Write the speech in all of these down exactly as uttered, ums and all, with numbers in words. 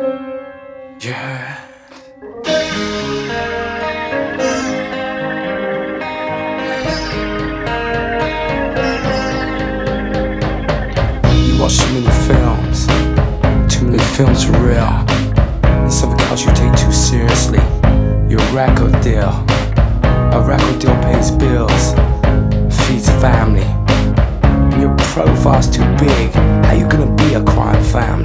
Yeah. You watch too many films, too many films for real, and something else you take too seriously. You're a record deal. A record deal pays bills, feeds a family. When your profile's too big, how you gonna be a crime family?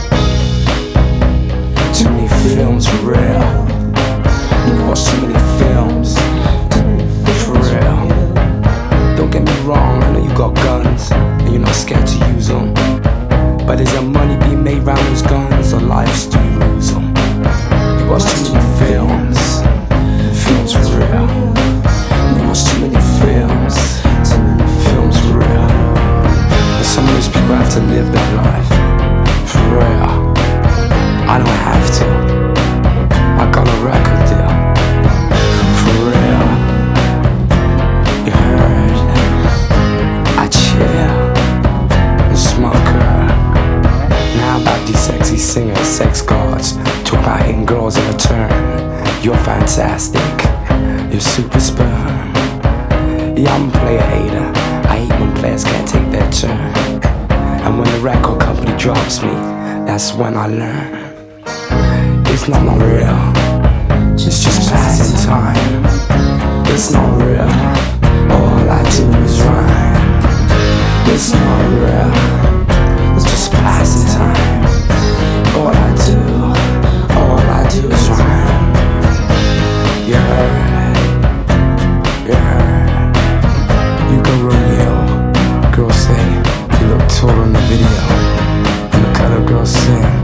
Too many films for real. You watch too many films for real. Don't get me wrong, I know you got guns and you're not scared to use them, but is there money being made round those guns, or lives do you lose them? You watch too many films, films for real. You watch too many films, films for real. And some of those people have to live their life for real. I don't have to. I got a record deal for real. You heard? I chill and smoke her. Now about these sexy singers, sex gods, talk about hitting girls in a turn. You're fantastic, you're super sperm. Yeah, I'm a player hater. I hate when players can't take their turn. And when the record company drops me, that's when I learn it's not not real, it's just passing time. It's not real, all I do is rhyme. It's not real, it's just passing time. All I do, all I do is rhyme. You heard, you heard. You go Romeo, girls say you look tall in the video, and the color girls sing.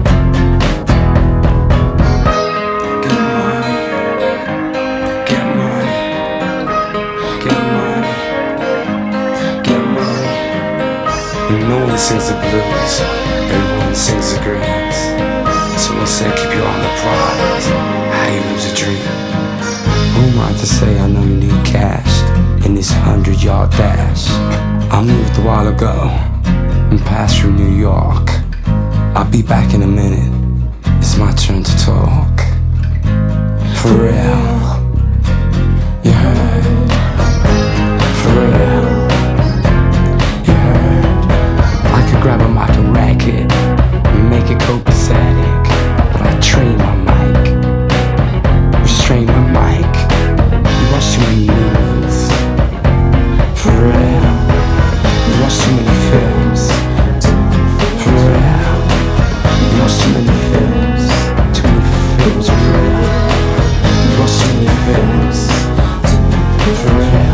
No one sings the blues, everyone sings the greens. Someone said keep your eye on the prize, how you lose a dream. Who am I to say I know you need cash in this hundred yard dash? I moved a while ago and passed through New York. I'll be back in a minute, it's my turn to talk. For real, you heard? For real. Grab a mic and rack it, and make it copacetic. But I train my mic, restrain my mic. You watch too many movies, for real. You watch too many films, for real. You watch too many films, too many films, for real. You watch too many films, for real.